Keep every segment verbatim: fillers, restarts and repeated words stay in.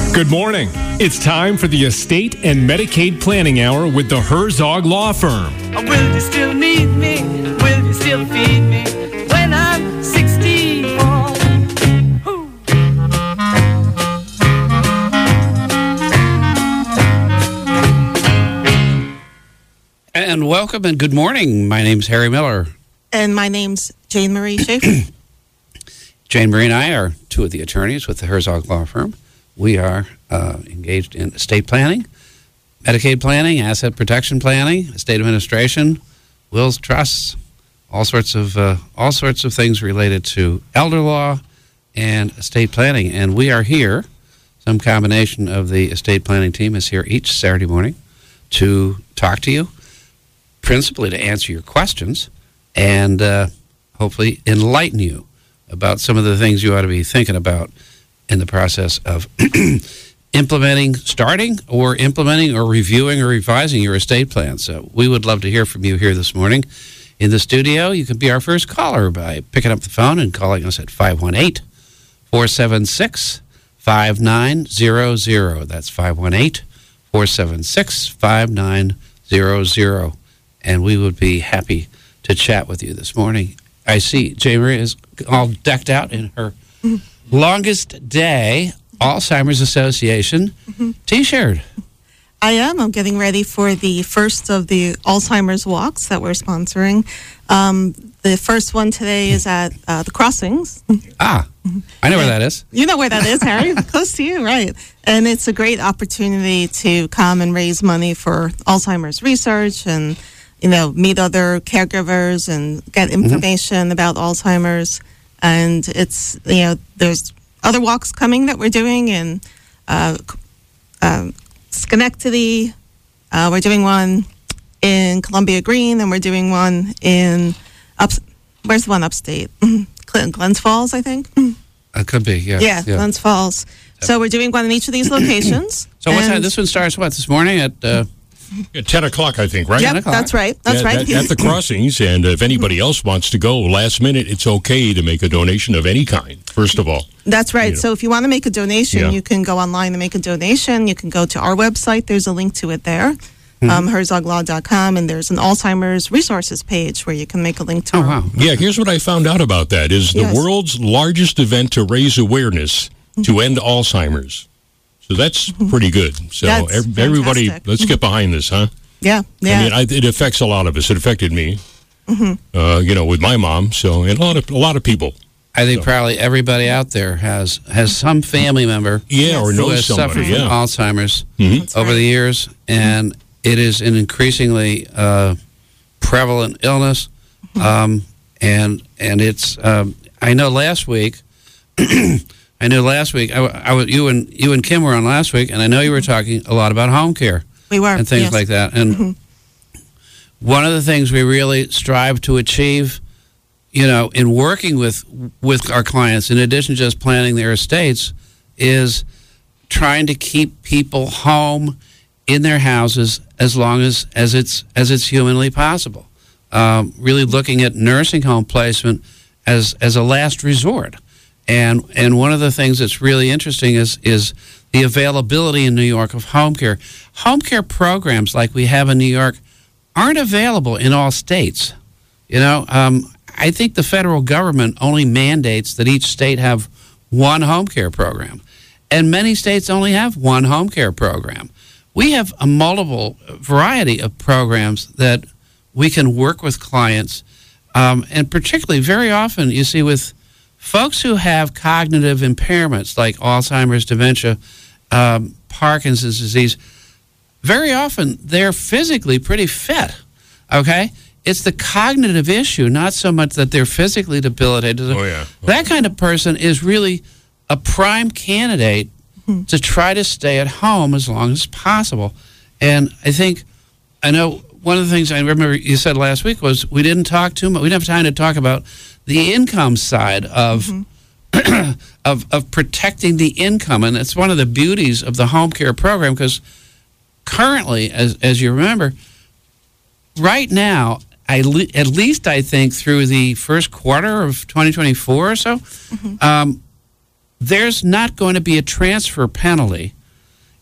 Good morning. It's time for the Estate and Medicaid Planning Hour with the Herzog Law Firm. Will you still need me? Will you still feed me when I'm sixty-four? Ooh. And welcome and good morning. My name's Harry Miller. And my name's Jane Marie Schaefer. Jane Marie and I are two of the attorneys with the Herzog Law Firm. We are uh, engaged in estate planning, Medicaid planning, asset protection planning, estate administration, wills, trusts, all sorts of uh, all sorts of things related to elder law and estate planning. And we are here. Some combination of the estate planning team is here each Saturday morning to talk to you, principally to answer your questions and uh, hopefully enlighten you about some of the things you ought to be thinking about in the process of implementing, starting, or implementing, or reviewing, or revising your estate plan. So we would love to hear from you here this morning in the studio. You can be our first caller by picking up the phone and calling us at five one eight, four seven six, five nine zero zero. That's five one eight, four seven six, five nine zero zero. And we would be happy to chat with you this morning. I see Jane Marie is all decked out in her longest day Alzheimer's Association mm-hmm. T-shirt. I am. I'm getting ready for the first of the Alzheimer's walks that we're sponsoring. Um, the first one today is at uh, the Crossings. Ah, I know where that is. You know where that is, Harry. Close to you, right. And it's a great opportunity to come and raise money for Alzheimer's research and, you know, meet other caregivers and get information mm-hmm. about Alzheimer's. And it's, you know, there's other walks coming that we're doing in uh, uh, Schenectady. Uh, we're doing one in Columbia Green, and we're doing one in, up, where's the one upstate? Clinton, Glens Falls, I think. It could be, yeah. Yeah, yeah. Glens Falls. So we're doing one in each of these locations. So what time? This one starts, what, this morning at... Uh, At ten o'clock, I think, right? Yep, that's right. That's yeah, right. At, at the Crossings, and if anybody else wants to go last minute, it's okay to make a donation of any kind, first of all. That's right. You know. So if you want to make a donation, Yeah. you can go online and make a donation. You can go to our website. There's a link to it there, mm-hmm. um, herzog law dot com, and there's an Alzheimer's resources page where you can make a link to Oh, our... wow. Yeah, here's what I found out about that, is the Yes. world's largest event to raise awareness to end Alzheimer's. So that's pretty good. So That's ev- everybody, fantastic. let's get behind this, huh? Yeah, yeah. I mean, I, it affects a lot of us. It affected me, mm-hmm. uh, you know, with my mom. So, and a lot of a lot of people. I think So. probably everybody out there has has some family member Yeah, or who knows has somebody. suffered Yeah. from Alzheimer's Mhm. over right. the years, and it is an increasingly uh, prevalent illness. Um, and and it's um, I know last week. I know last week. I, I was you and you and Kim were on last week, and I know you were talking a lot about home care. We were. And things yes. like that. And mm-hmm. one of the things we really strive to achieve, you know, in working with with our clients, in addition to just planning their estates, is trying to keep people home in their houses as long as, as it's as it's humanly possible. Um, really looking at nursing home placement as as a last resort. And and one of the things that's really interesting is is the availability in New York of home care. Home care programs like we have in New York aren't available in all states. You know, um, I think the federal government only mandates that each state have one home care program. And many states only have one home care program. We have a multiple variety of programs that we can work with clients. Um, and particularly very often, you see, with folks who have cognitive impairments like Alzheimer's, dementia, um, Parkinson's disease, very often they're physically pretty fit, okay? It's the cognitive issue, not so much that they're physically debilitated. Oh, yeah. Oh. That kind of person is really a prime candidate hmm. to try to stay at home as long as possible. And I think, I know one of the things I remember you said last week was we didn't talk too much, we didn't have time to talk about the income side of, mm-hmm. of of protecting the income. And it's one of the beauties of the home care program, because currently, as as you remember, right now, I le- at least I think through the first quarter of twenty twenty-four or so, mm-hmm. um, there's not going to be a transfer penalty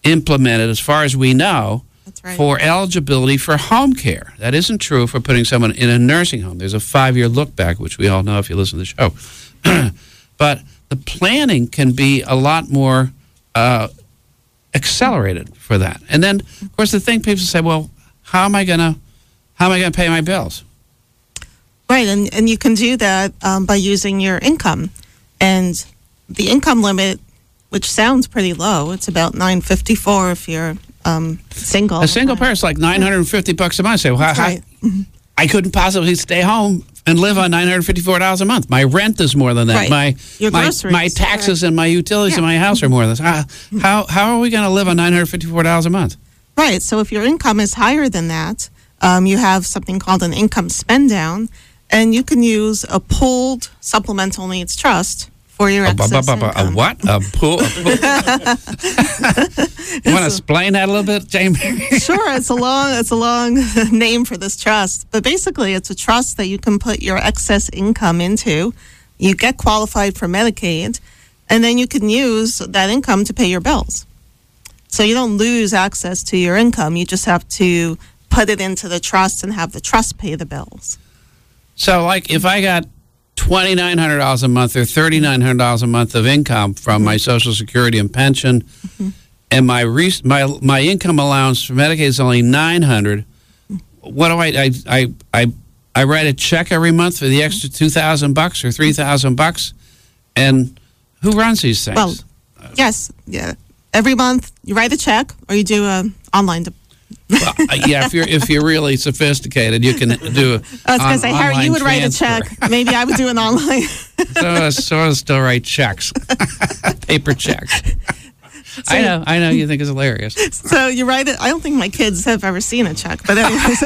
implemented, as far as we know, That's right. for eligibility for home care. That isn't true for putting someone in a nursing home. There's a five-year look back, which we all know if you listen to the show. But the planning can be a lot more uh, accelerated for that. And then, of course, the thing people say, well, how am I going to how am I going to pay my bills? Right, and, and you can do that um, by using your income. And the income limit, which sounds pretty low, it's about nine fifty-four if you're um, single. A single person, like nine hundred fifty bucks a month. Say, well, how, Right. I couldn't possibly stay home and live on nine hundred fifty-four dollars a month. My rent is more than that. Right. My Your my, groceries, my taxes right. and my utilities Yeah. in my house are more than this. How, how, how are we going to live on nine hundred fifty-four dollars a month? Right, so if your income is higher than that, um, you have something called an income spend down, and you can use a pooled supplemental needs trust for your A, bu- excess bu- bu- bu- a income. what? A pool? A pool? You want to explain that a little bit, James? Sure, it's a long it's a long name for this trust, but basically it's a trust that you can put your excess income into. You get qualified for Medicaid, and then you can use that income to pay your bills. So you don't lose access to your income. You just have to put it into the trust and have the trust pay the bills. So, like, if I got twenty-nine hundred dollars a month or thirty-nine hundred dollars a month of income from my Social Security and pension, Mm-hmm. and my re- my my income allowance for Medicaid is only nine hundred dollars, what do I I I I, I write a check every month for the extra two thousand bucks or three thousand bucks, and who runs these things? Well, yes, yeah. Every month you write a check or you do a online de- Well, uh, yeah, if you're if you're really sophisticated, you can do. A I was going on- to say, Harry, online you would write a transfer. check. Maybe I would do an online. So, so I still write checks, paper checks. I know, I know. You think it's hilarious. So you write it. I don't think my kids have ever seen a check, but anyways,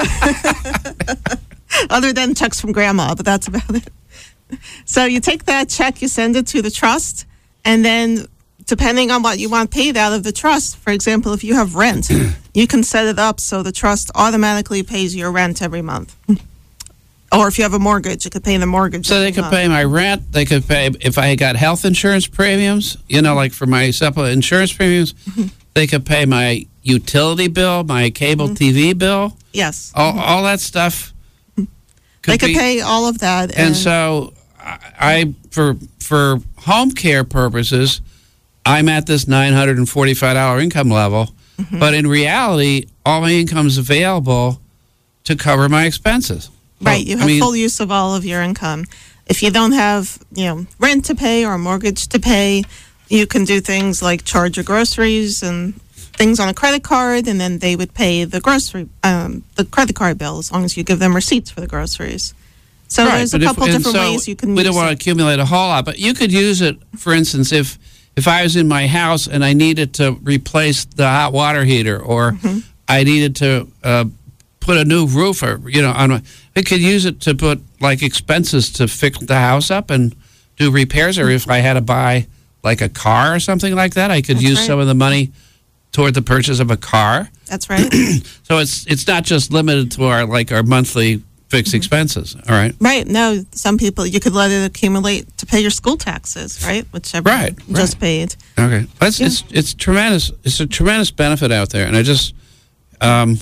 other than checks from grandma, but that's about it. So you take that check, you send it to the trust, and then depending on what you want paid out of the trust, for example, if you have rent, you can set it up so the trust automatically pays your rent every month. Or if you have a mortgage, it could pay the mortgage. So they every could month. pay my rent. They could pay if I got health insurance premiums. You know, like for my supplement insurance premiums, they could pay my utility bill, my cable T V bill, Yes. all all that stuff. They could be- pay all of that. And so, I, I for for home care purposes, I'm at this nine hundred and forty-five dollar income level. Mm-hmm. But in reality, all my income is available to cover my expenses. Right, you I have mean, full use of all of your income. If you don't have, you know, rent to pay or a mortgage to pay, you can do things like charge your groceries and things on a credit card, and then they would pay the grocery, um, the credit card bill as long as you give them receipts for the groceries. So right, there's a but if- couple and different so ways you can We use don't want to it. accumulate a whole lot, but you could use it, for instance, if if I was in my house and I needed to replace the hot water heater, or Mm-hmm. I needed to uh, put a new roof, or you know, on my, I could use it to put like expenses to fix the house up and do repairs, or if I had to buy like a car or something like that, I could That's use right. some of the money toward the purchase of a car. That's right. So it's it's not just limited to our like our monthly fixed expenses. All right. Right. No, some people, you could let it accumulate to pay your school taxes, right? Which everyone Right, just right. paid. Okay, That's, Yeah. it's it's tremendous. It's a tremendous benefit out there, and I just, um,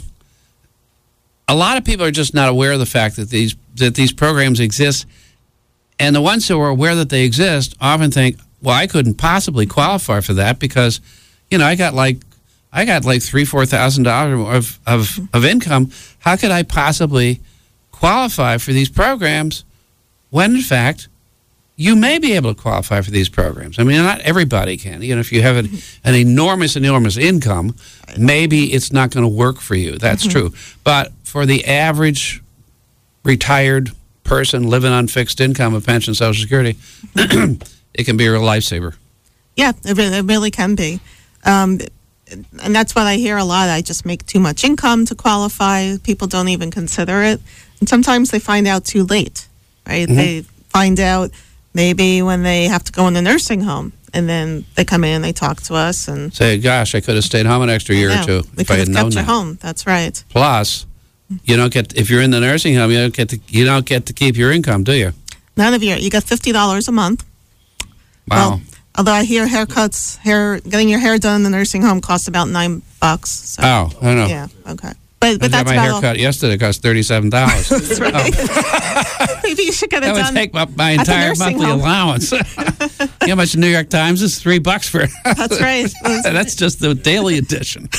a lot of people are just not aware of the fact that these that these programs exist, and the ones who are aware that they exist often think, well, I couldn't possibly qualify for that because, you know, I got like I got like three four thousand dollars of of of income. How could I possibly qualify for these programs when, in fact, you may be able to qualify for these programs? I mean, not everybody can. You know, if you have an, an enormous, enormous income, maybe it's not going to work for you. That's true. But for the average retired person living on fixed income, a pension, Social Security, it can be a real lifesaver. Yeah, it really, it really can be. Um, and that's what I hear a lot. I just make too much income to qualify. People don't even consider it. And sometimes they find out too late, right? Mm-hmm. They find out maybe when they have to go in the nursing home. And then they come in, they talk to us. And Say, gosh, I could have stayed home an extra year Yeah, or two we if I could had have known kept you that. home. That's right. Plus, you don't get if you're in the nursing home, you don't get to you don't get to keep your income, do you? None of you. You got fifty dollars a month. Wow. Well, Although I hear haircuts, hair getting your hair done in the nursing home costs about nine bucks. So, Oh, I don't know. yeah, okay. But I but had that's my about hair all. cut yesterday. It cost thirty-seven dollars. That's right. Maybe you should get it That would done. take up my at the entire nursing monthly home. allowance. You know how much the New York Times is? Three bucks for it. That's right. That's just the daily edition.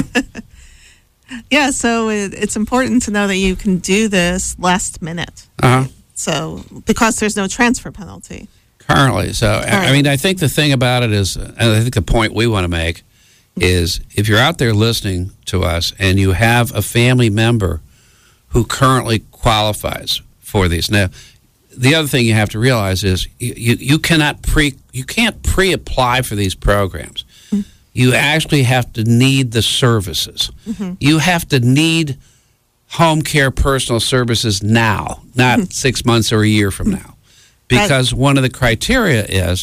Yeah, so it, it's important to know that you can do this last minute. Uh-huh. So because there's no transfer penalty. Currently. So, I- I Currently. mean, I think the thing about it is, and I think the point we want to make is if you're out there listening to us and you have a family member who currently qualifies for these. Now, the other thing you have to realize is you, you, you cannot pre you can't pre-apply for these programs. Mm-hmm. You actually have to need the services. Mm-hmm. You have to need home care personal services now, not mm-hmm. six months or a year from now. Because one of the criteria is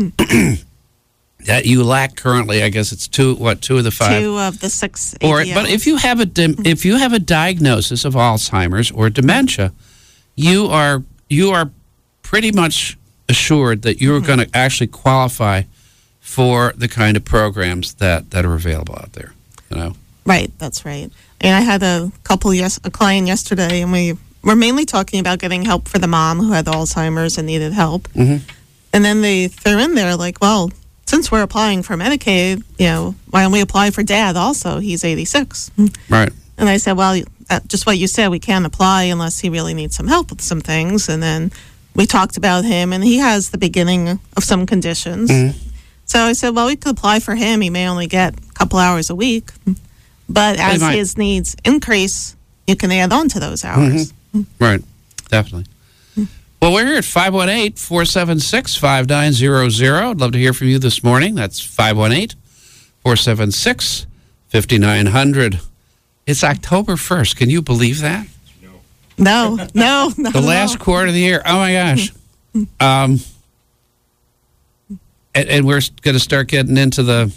that you lack currently, I guess it's two, what, two of the five? Two of the six Or, A D Ls. but if you have a dim- if you have a diagnosis of Alzheimer's or dementia, you are you are pretty much assured that you're mm-hmm. going to actually qualify for the kind of programs that, that are available out there. You know, Right, that's right. And I had a couple, yes, a client yesterday, and we were mainly talking about getting help for the mom who had Alzheimer's and needed help. Mm-hmm. And then they threw in there like, well, since we're applying for Medicaid, you know, why don't we apply for Dad also? He's eighty-six. right? And I said, well, uh, just what you said, we can't apply unless he really needs some help with some things. And then we talked about him, and he has the beginning of some conditions. Mm-hmm. So I said, well, we could apply for him. He may only get a couple hours a week. But as might. his needs increase, you can add on to those hours. Mm-hmm. Right, definitely. Well, we're here at five one eight, four seven six, five nine zero zero. I'd love to hear from you this morning. That's five one eight, four seven six, five nine zero zero. It's October first. Can you believe that? No, no, no. The last quarter of the year. Oh, my gosh. Um, and, and we're going to start getting into the,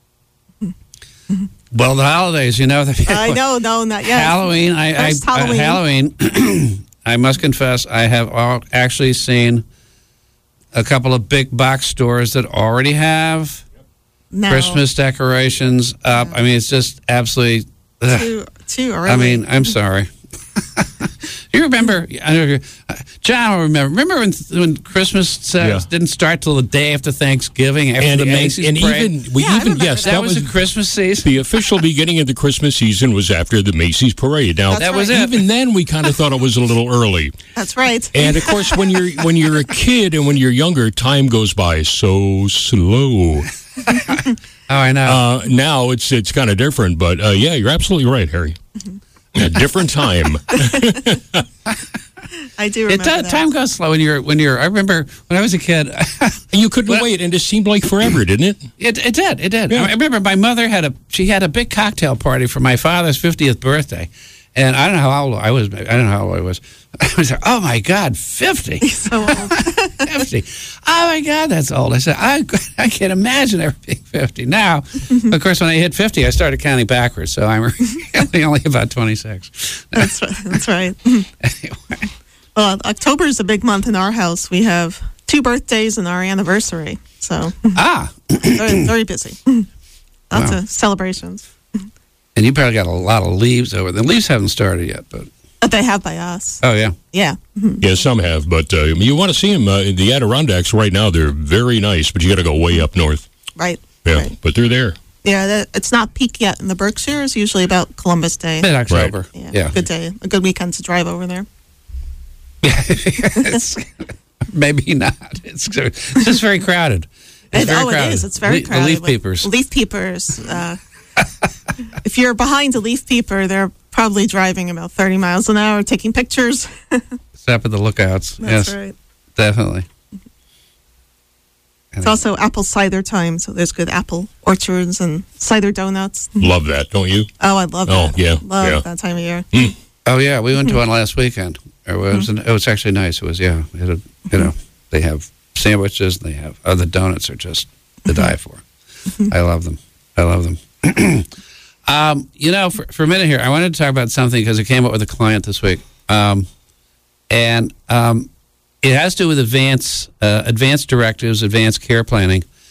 well, the holidays, you know. The, I know, no, not yet. Halloween. I, I, First uh, Halloween. Halloween. I must confess, I have all actually seen a couple of big box stores that already have No. Christmas decorations up. I mean, it's just absolutely. Ugh. Too, too early. I mean, I'm sorry. You remember, I don't know, uh, John will remember. Remember when when Christmas uh, Yeah. didn't start till the day after Thanksgiving, after And, the and, Macy's and parade? even we Yeah, I even remember yes, that, that, was, the Christmas season. the official beginning of the Christmas season was after the Macy's parade. Now That's That was right. it. even then we kind of thought it was a little early. That's right. And of course, when you're when you're a kid and when you're younger, time goes by so slow. Oh, I know. Uh, now it's it's kind of different, but uh, yeah, you're absolutely right, Harry. A different time. I do it remember does, that. time goes slow when you're when you're. I remember when I was a kid. And you couldn't Well- wait, and it seemed like forever, didn't it? It, it did. It did. Yeah. I remember my mother had a she had a big cocktail party for my father's fiftieth birthday, and I don't know how old I was. I don't know how old I was. I was like, oh my God, fifty, So old. fifty. Oh my God, that's old. I said, I I can't imagine ever being fifty. Now, of course, when I hit fifty, I started counting backwards, so I'm really only about twenty-six. That's right. That's right. Anyway. Well, October is a big month in our house. We have two birthdays and our anniversary, so Ah, very, very busy. Lots Wow. of celebrations. and you probably got a lot of leaves over. The leaves haven't started yet, but But they have by us. oh yeah. Yeah. Yeah, some have, but uh, you want to see them uh, in the Adirondacks right now. They're very nice, but you got to go way up north. Right. Yeah, Right. but they're there. Yeah, that, it's not peak yet in the Berkshires. Usually about Columbus Day. Mid October. Yeah, Yeah. good day, a good weekend to drive over there. It's, maybe not. It's, it's just very crowded. It's And- very oh, crowded. it is. It's very Le- crowded. The leaf with peepers. Leaf peepers. Uh, if you're behind a leaf peeper, they're probably driving about thirty miles an hour, taking pictures. Stop at the lookouts. That's yes, right. definitely. It's also apple cider time, so there's good apple orchards and cider donuts. Love that, don't you? Oh, I love Oh, that. yeah, Love yeah. that time of year. Oh yeah, we went to one last weekend. It was it was actually nice. It was yeah. It had, you know, they have sandwiches. They have other donuts are just to die for. I love them. I love them. um, you know, for, for a minute here, I wanted to talk about something because I came up with a client this week, um, and um, it has to do with advanced uh, advanced directives, advanced care planning,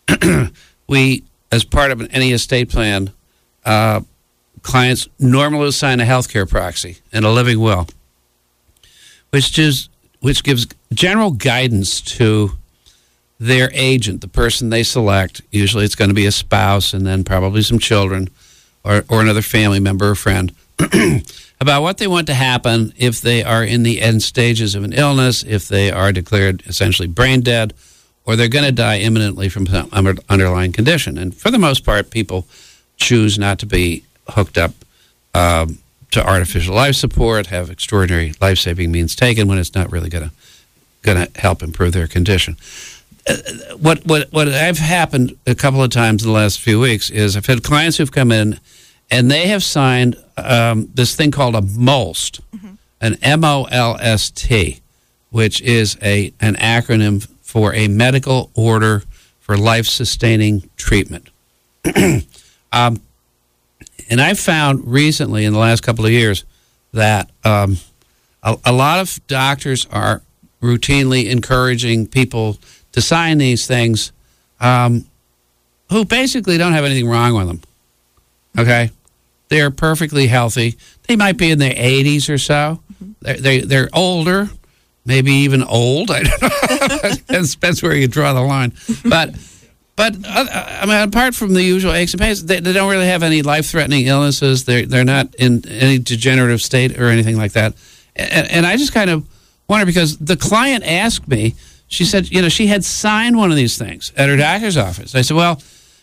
we, as part of any estate plan, uh, clients normally assign a healthcare proxy and a living will, which just which gives general guidance to their agent, the person they select. Usually it's going to be a spouse and then probably some children or, or another family member or friend, about what they want to happen if they are in the end stages of an illness, if they are declared essentially brain dead, or they're going to die imminently from some underlying condition. And for the most part, people choose not to be hooked up um, to artificial life support, have extraordinary life-saving means taken when it's not really going to going to help improve their condition. Uh, what what what I've happened a couple of times in the last few weeks is I've had clients who've come in and they have signed um, this thing called a MOLST, mm-hmm. an M O L S T, which is a an acronym for a medical order for life-sustaining treatment. um, And I've found recently, in the last couple of years, that um, a, a lot of doctors are routinely encouraging people to sign these things um, who basically don't have anything wrong with them. Okay? They're perfectly healthy. They might be in their eighties or so. Mm-hmm. They're, they, they're older, maybe even old. I don't know. That's, that's where you draw the line. But... But uh, I mean, apart from the usual aches and pains, they, they don't really have any life-threatening illnesses. They're they're not in any degenerative state or anything like that. And, and I just kind of wonder, because the client asked me, she said, you know, she had signed one of these things at her doctor's office. I said, well,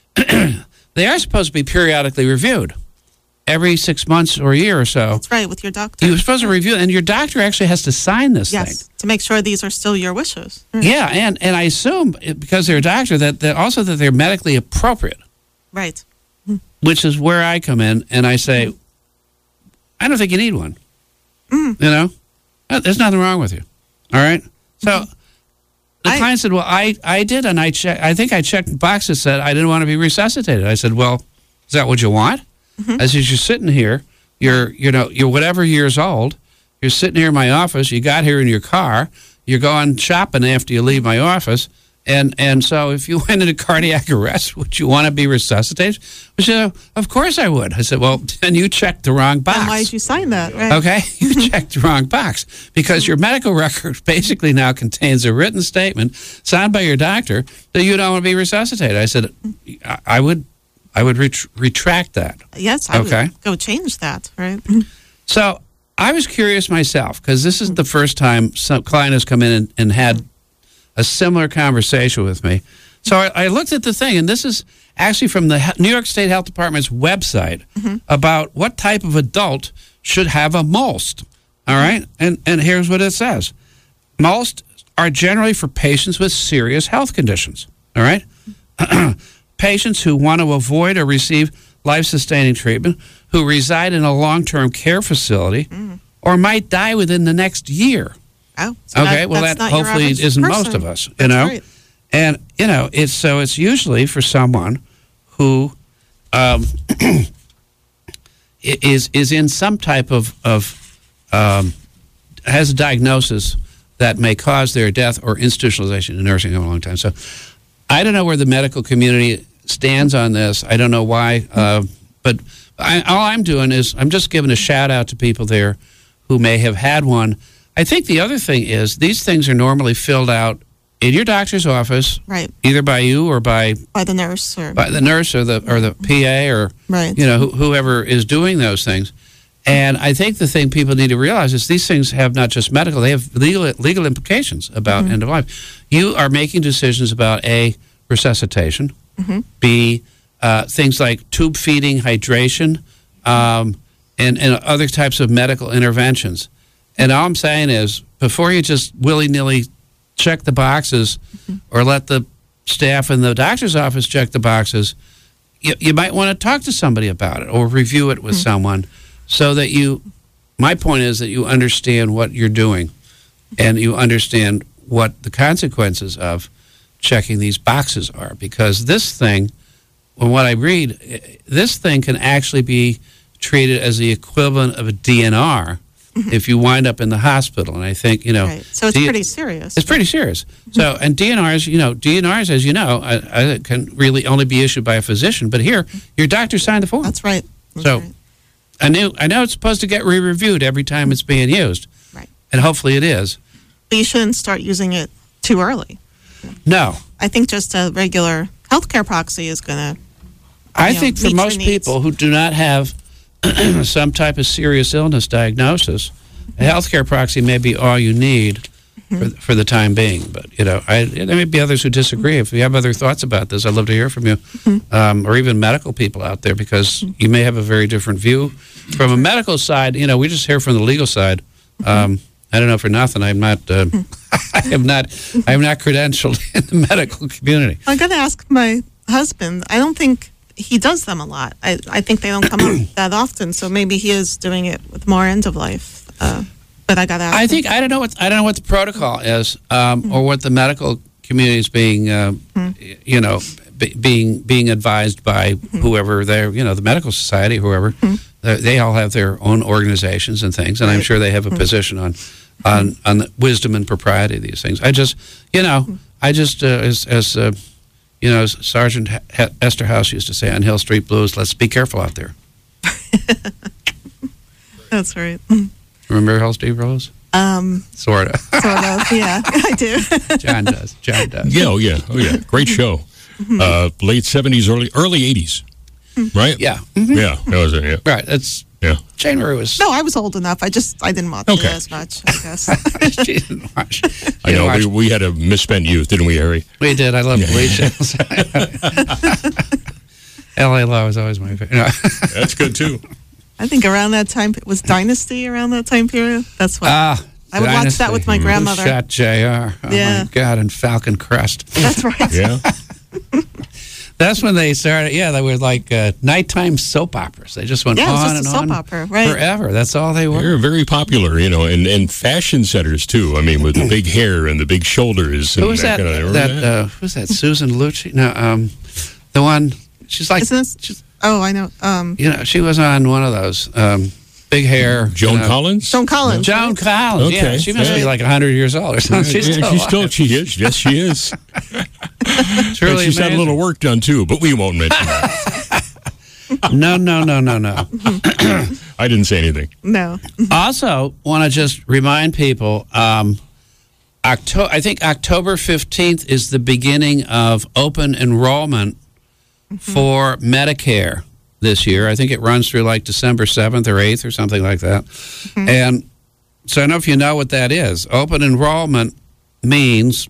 they are supposed to be periodically reviewed every six months or a year or so. That's right, with your doctor. You're supposed to review, and your doctor actually has to sign this yes, thing. Yes, to make sure these are still your wishes. Mm. Yeah, and, and I assume, because they're a doctor, that, that also that they're medically appropriate. Right. Mm. Which is where I come in, and I say, mm. I don't think you need one. Mm. You know? There's nothing wrong with you. All right? So mm-hmm. the I, client said, well, I, I did, and I check, I think I checked the box that said I didn't want to be resuscitated. I said, well, is that what you want? Mm-hmm. I said, you're sitting here, you're, you know, you're whatever years old, you're sitting here in my office, you got here in your car, you're going shopping after you leave my office, and, and so if you went into cardiac arrest, would you want to be resuscitated? I said, of course I would. I said, well, then you checked the wrong box. And why did you sign that? Right? Okay, you checked the wrong box, because your medical record basically now contains a written statement signed by your doctor that you don't want to be resuscitated. I said, I, I would... I would ret- retract that. Yes, I okay. would go change that, right? So I was curious myself, because this is the first time some client has come in and, and had a similar conversation with me. So I, I looked at the thing, and this is actually from the New York State Health Department's website mm-hmm. about what type of adult should have a MOLST. All right? And, and here's what it says. MOLST are generally for patients with serious health conditions. All right? Patients who want to avoid or receive life-sustaining treatment, who reside in a long-term care facility, mm. or might die within the next year. Oh, so okay. That, well, that hopefully isn't person. most of us, you that's know. Right. And you know, it's so it's usually for someone who um, is is in some type of of um, has a diagnosis that may cause their death or institutionalization in nursing home a long time. So. I don't know where the medical community stands on this. I don't know why. Uh, but I, all I'm doing is I'm just giving a shout out to people there who may have had one. I think the other thing is these things are normally filled out in your doctor's office, right? Either by you or by by the nurse or by the nurse or the or the P A or right. you know wh- whoever is doing those things. And I think the thing people need to realize is these things have not just medical, they have legal legal implications about mm-hmm. end of life. You are making decisions about A, resuscitation, mm-hmm. B, uh, things like tube feeding, hydration, um, and, and other types of medical interventions. And all I'm saying is, before you just willy-nilly check the boxes mm-hmm. or let the staff in the doctor's office check the boxes, you, you might want to talk to somebody about it or review it with mm-hmm. someone. So that you, my point is that you understand what you're doing and you understand what the consequences of checking these boxes are. Because this thing, from what I read, this thing can actually be treated as the equivalent of a D N R if you wind up in the hospital. And I think, you know. Right. So it's D- pretty serious. It's pretty serious. So, and D N Rs, you know, D N Rs, as you know, I, I can really only be issued by a physician. But here, your doctor signed the form. That's right. That's so, right. I knew I know it's supposed to get re-reviewed every time it's being used. Right. And hopefully it is. But you shouldn't start using it too early. No. I think just a regular healthcare proxy is going to. I know, think for meet your most needs. people who do not have some type of serious illness diagnosis, a healthcare proxy may be all you need mm-hmm. for, for the time being. But, you know, I, there may be others who disagree. If you have other thoughts about this, I'd love to hear from you, mm-hmm. um, or even medical people out there, because mm-hmm. you may have a very different view. From a medical side, you know, we just hear from the legal side. Um, I don't know for nothing. I'm not. Uh, I am not. I am not credentialed in the medical community. I got to ask my husband. I don't think he does them a lot. I, I think they don't come up that often. So maybe he is doing it with more end of life. Uh, but I got to ask. I him. think I don't know what I don't know what the protocol is, um, mm-hmm. or what the medical community is being, uh, mm-hmm. you know, be, being being advised by mm-hmm. whoever they're, you know, the medical society, whoever. Mm-hmm. They, they all have their own organizations and things, and right. I'm sure they have a mm-hmm. position on. On, on the wisdom and propriety of these things. I just, you know, I just, uh, as, as uh, you know, as Sergeant H- Esterhaus used to say on Hill Street Blues, let's be careful out there. That's right. Remember Hill Street Blues? Um, sort of. Sort of, yeah, I do. John does. John does. Yeah, oh yeah, oh yeah. Great show. Mm-hmm. Uh, late seventies, early early eighties, right? Yeah. Mm-hmm. Yeah, that was it, yeah. Right, that's... Yeah. Jane Marie was... No, I was old enough. I just, I didn't watch okay. it as much, I guess. She didn't watch. She I know, watch. we, we had a misspent youth, didn't we, Harry? We did. I love police shows. L A Law was always my favorite. No. That's good, too. I think around that time, it was Dynasty around that time period. That's what. Ah, I would Dynasty. watch that with my grandmother. Who shot J R? Oh, yeah. my God, and Falcon Crest. That's right. Yeah. That's when they started. Yeah, they were like uh, nighttime soap operas. They just went yeah, on it was and just a on soap opera, right? forever. That's all they were. They're very popular, you know, and, and fashion centers too. I mean, with the big hair and the big shoulders. Who and was that? Kind of, that, that? Uh, who was that? Susan Lucci? No, um, the one. She's like. Isn't this, she's, oh, I know. Um, you know, she was on one of those. Um, Big hair. Joan you know. Collins? Joan Collins. Joan right? Collins, Okay. yeah. She must yeah. be like one hundred years old or something. She's yeah, still she's alive. still, she is. Yes, she is. It's really and she's had a amazing. little work done, too, but we won't mention that. No, no, no, no, no. I didn't say anything. No. Also, want to just remind people, um, Octo- I think October fifteenth is the beginning of open enrollment mm-hmm. for Medicare this year. I think it runs through like December seventh or eighth or something like that. Mm-hmm. And so I don't know if you know what that is. Open enrollment means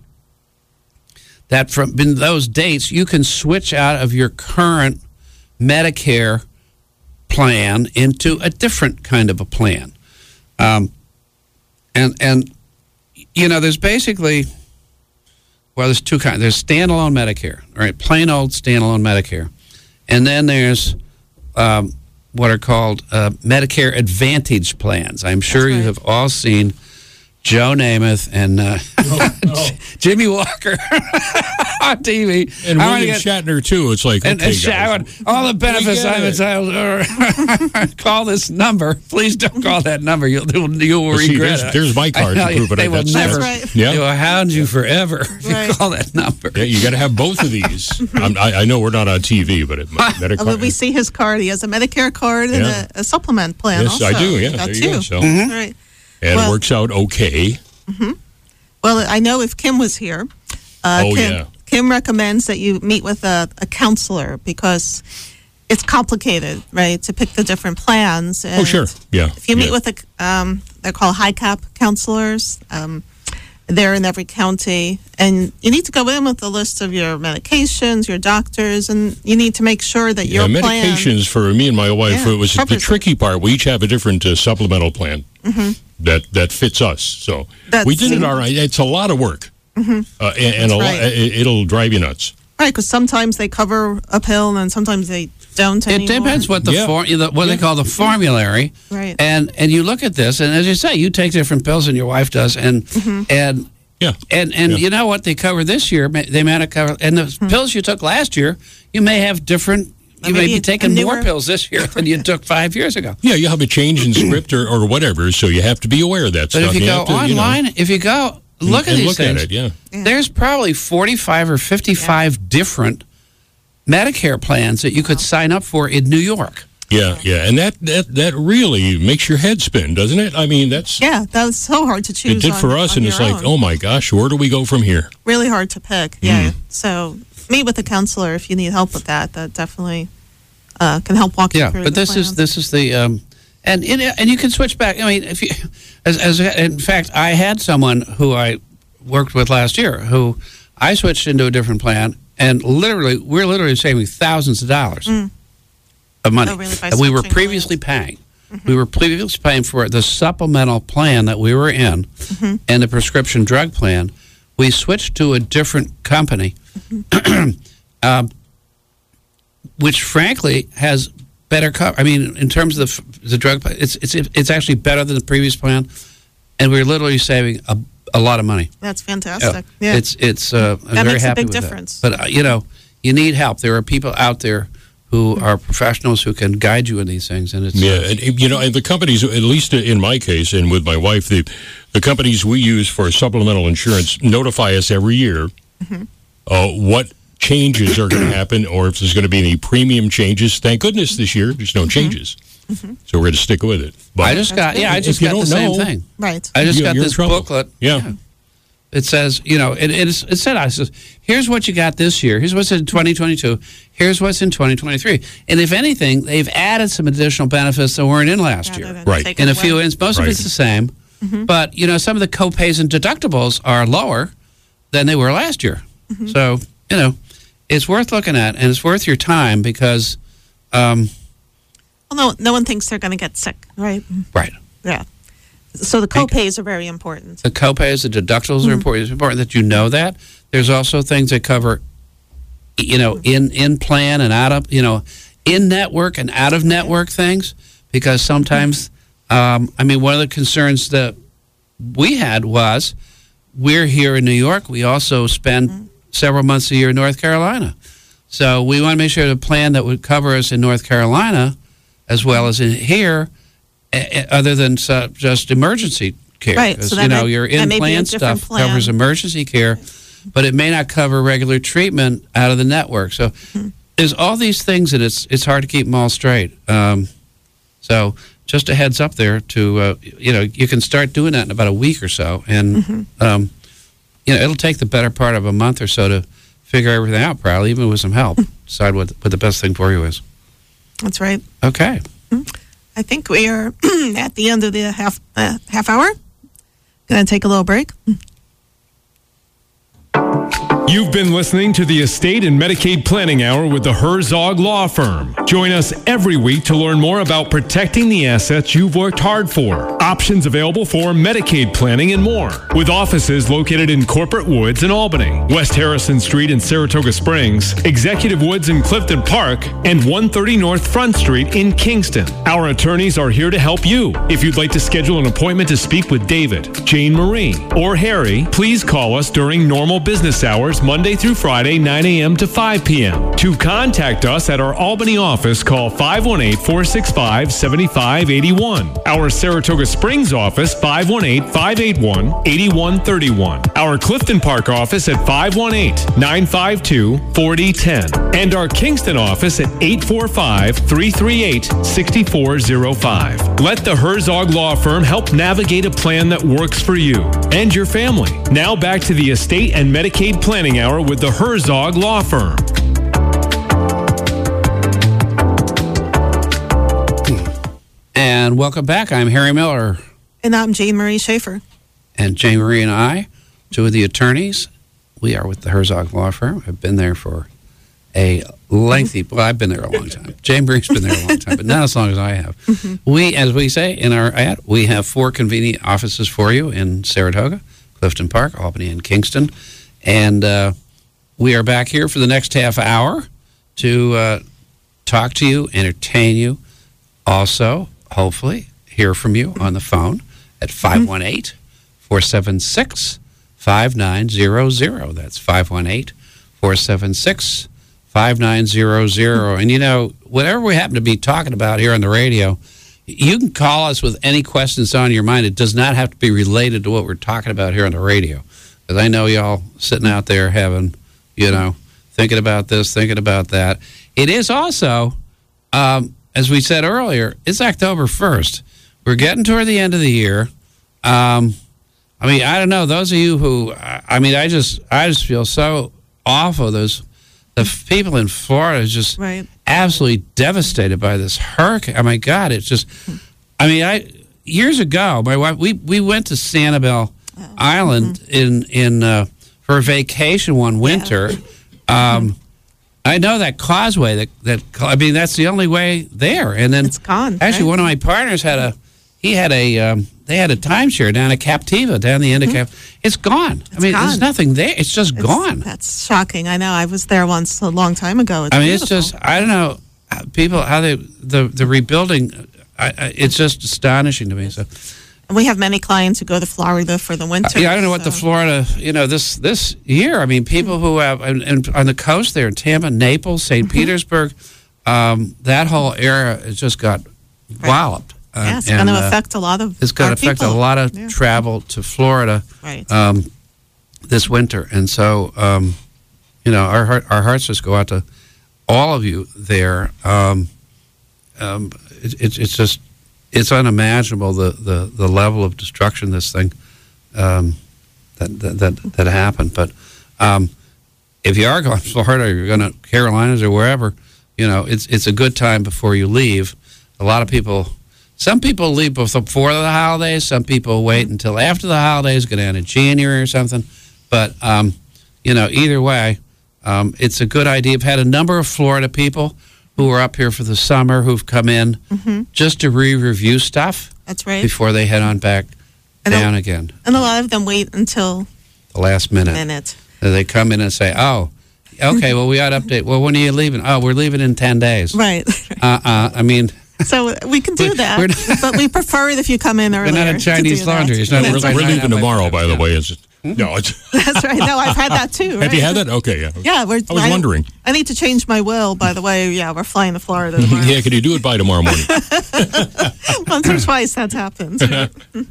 that from in those dates, you can switch out of your current Medicare plan into a different kind of a plan. Um, and, and, you know, there's basically, well, there's two kinds. There's standalone Medicare, right? Plain old standalone Medicare. And then there's um, what are called uh, Medicare Advantage plans. I'm sure That's you right. have all seen Joe Namath and uh, Oh, oh. Jimmy Walker on T V. And I wanna William get- Shatner, too. It's like, and, okay, and Sharon, guys. all the benefits We I'm get entitled. Call this number. Please don't call that number. You'll you'll, you'll Well, see, regret there's, it. there's my card I to know, prove it. They will That's- never. That's right. Yeah. They will hound you forever if Right. you call that number. Yeah, you got to have both of these. I'm, I, I know we're not on T V, but it, Medicare. Oh, but we see his card. He has a Medicare card and Yeah. a, a supplement plan Yes, also. I do. Yeah, Got there you two. go. So, All right. and Well- it works out okay. Well, I know if Kim was here, uh, Oh, Kim, yeah. Kim recommends that you meet with a, a counselor because it's complicated, right, to pick the different plans. And Oh, sure. Yeah. If you meet yeah. with a, um, they're called high cap counselors. Um, they're in every county, and you need to go in with a list of your medications, your doctors, and you need to make sure that Yeah, your plan. medications for me and my wife, Yeah, it was the covers it. tricky part. We each have a different uh, supplemental plan that, that fits us. So That's- we did it all right. It's a lot of work. Uh, and and a lot, right. it, it'll drive you nuts. Right, because sometimes they cover a pill and sometimes they don't It anymore. depends what the Yeah. for, the, what they call the formulary. Right. And and you look at this, and as you say, you take different pills than your wife does, and and Yeah. and and Yeah. you know what they cover this year? may- They may not cover, and the pills you took last year, you may have different you may maybe be a taking more newer- pills this year than you took five years ago. Yeah, you have a change in script or, or whatever, so you have to be aware of that But stuff. if you, go have to, online, know, if you go and- look at and these look things, at it, yeah. Yeah. there's probably forty-five or fifty-five different Medicare plans that you could sign up for in New York. Yeah, yeah, and that, that that really makes your head spin, doesn't it? I mean, that's Yeah, that was so hard to choose. it did on- for us, on and it's your like, own. oh my gosh, where do we go from here? Really hard to pick. Yeah. So meet with a counselor if you need help with that. That definitely uh, can help walk you Yeah, through. but the this is plans. this is the um, and in, and you can switch back. I mean, if you as, as in fact, I had someone who I worked with last year who I switched into a different plan, and literally we're literally saving thousands of dollars Mm. of money. Oh, really? By And we were switching previously plans? paying. We were previously paying for the supplemental plan that we were in, Mm-hmm. and the prescription drug plan. We switched to a different company, Mm-hmm. um, which frankly has better cover. I mean, in terms of the, f- the drug plan, it's it's it's actually better than the previous plan, and we're literally saving a, a lot of money. That's fantastic. Yeah. It's it's. Uh, I'm That very makes a happy big with that. difference. But uh, you know, you need help. There are people out there who are professionals who can guide you in these things, and it's Yeah, and you know, and the companies, at least in my case, and with my wife, the the companies we use for supplemental insurance notify us every year uh, what changes are going to happen, or if there's going to be any premium changes. Thank goodness this year there's no changes, so we're going to stick with it. But I just got yeah, I If just you got the don't same know- thing. right. I just You- got you're in this trouble. booklet. Yeah. It says, you know, it, it's, it said, I says, here's what you got this year. Here's what's in twenty twenty-two. Here's what's in twenty twenty-three. And if anything, they've added some additional benefits that weren't in last Rather year. than Right. take In it a few away. instances, most Right. of it's the same. But, you know, some of the copays and deductibles are lower than they were last year. So, you know, it's worth looking at, and it's worth your time because, um, Well, no, no one thinks they're going to get sick, right? right. Yeah. So the copays are very important. The copays, the deductibles are important. It's important that you know that. There's also things that cover, you know, in, in plan and out of, you know, in network and out of network things. Because sometimes, um, I mean, one of the concerns that we had was we're here in New York. We also spend several months a year in North Carolina. So we want to make sure the plan that would cover us in North Carolina as well as in here, eh, other than uh, just emergency care. Right, 'Cause, so that you know, may- your that may be a in-plan different stuff plan. covers emergency care, but it may not cover regular treatment out of the network. So Hmm. there's all these things, and it's it's hard to keep them all straight. Um, so just a heads up there to, uh, you know, you can start doing that in about a week or so, and Mm-hmm. um, you know, it'll take the better part of a month or so to figure everything out, probably, even with some help, decide what, what the best thing for you is. That's right. Okay. I think we are at the end of the half uh, half hour. Going to take a little break. You've been listening to the Estate and Medicaid Planning Hour with the Herzog Law Firm. Join us every week to learn more about protecting the assets you've worked hard for, options available for Medicaid planning, and more. With offices located in Corporate Woods in Albany, West Harrison Street in Saratoga Springs, Executive Woods in Clifton Park, and one thirty North Front Street in Kingston. Our attorneys are here to help you. If you'd like to schedule an appointment to speak with David, Jane Marie, or Harry, please call us during normal business hours Monday through Friday, nine a.m. to five p.m. To contact us at our Albany office, call five one eight, four six five, seven five eight one. Our Saratoga Springs office, five one eight, five eight one, eight one three one. Our Clifton Park office at five one eight, nine five two, four zero one zero. And our Kingston office at eight four five, three three eight, six four zero five. Let the Herzog Law Firm help navigate a plan that works for you and your family. Now back to the Estate and Medicaid Planning Hour with the Herzog Law Firm. And welcome back. I'm Harry Miller. And I'm Jane Marie Schaefer. And Jane Marie and I, two of the attorneys, we are with the Herzog Law Firm. I've been there for a lengthy, well, I've been there a long time. Jane Marie's been there a long time, but not as long as I have. Mm-hmm. We, as we say in our ad, we have four convenient offices for you in Saratoga, Clifton Park, Albany, and Kingston. And uh, we are back here for the next half hour to uh, talk to you, entertain you, also, hopefully, hear from you on the phone at five one eight, four seven six, five nine zero zero. That's five one eight, four seven six, five nine zero zero. And, you know, whatever we happen to be talking about here on the radio, you can call us with any questions on your mind. It does not have to be related to what we're talking about here on the radio. Because I know y'all sitting out there having, you know, thinking about this, thinking about that. It is also, um, as we said earlier, it's October first. We're getting toward the end of the year. Um, I mean, I don't know. Those of you who, I mean, I just, I just feel so awful. Those the f- people in Florida are just Right. absolutely devastated by this hurricane. Oh my God! It's just, I mean, I years ago, my wife, we we went to Sanibel Oh. Island Mm-hmm. in in uh, for a vacation one winter. Yeah. Um, I know that causeway. That that I mean, that's the only way there. And then It's gone, Actually, right? one of my partners had a he had a um, they had a timeshare down at Captiva, down the end of Cap. It's gone. I mean, there's gone. nothing there. It's just It's- gone. That's shocking. I know. I was there once a long time ago. It's I mean, it's beautiful. just I don't know how people how they the the rebuilding. I, I, it's just astonishing to me. So And we have many clients who go to Florida for the winter. yeah, I don't know what the so- Florida. You know, this this year. I mean, people who have and, and on the coast there in Tampa, Naples, Saint Mm-hmm. Petersburg, um, that whole area has just got walloped. Uh, Yeah, it's and, going to uh, affect a lot of It's going our to affect a people. lot of Yeah. travel to Florida. Right. Um, this winter, and so um, you know, our heart, our hearts just go out to all of you there. Um, um, it, it, it's just it's unimaginable the, the, the level of destruction this thing um, that, that that that happened. But um, if you are going to Florida, or you're going to Carolinas or wherever, you know, it's it's a good time before you leave. A lot of people. Some people leave before the holidays. Some people wait until after the holidays, go down in January or something. But, um, you know, either way, um, it's a good idea. I've had a number of Florida people who are up here for the summer who've come in just to re-review stuff That's right. before they head on back And down a- again, And a lot of them wait until the last minute. minute. And they come in and say, oh, okay, well, we got to update. Well, when are you leaving? Oh, we're leaving in ten days. Right. Uh-uh. I mean... So we can do We're- that, we're not- but we prefer it if you come in earlier. not a to Chinese do that. laundry. It's not a We're, That's we're right. leaving I know. tomorrow, by the Yeah. way. It's just, no, it's, That's right. No, I've had that too. have right? you had that? Okay, yeah. Yeah, we're. I was wondering. I need to change my will. By the way, yeah, we're flying to Florida tomorrow. Yeah, can you do it by tomorrow morning? Once or twice that's happened. right?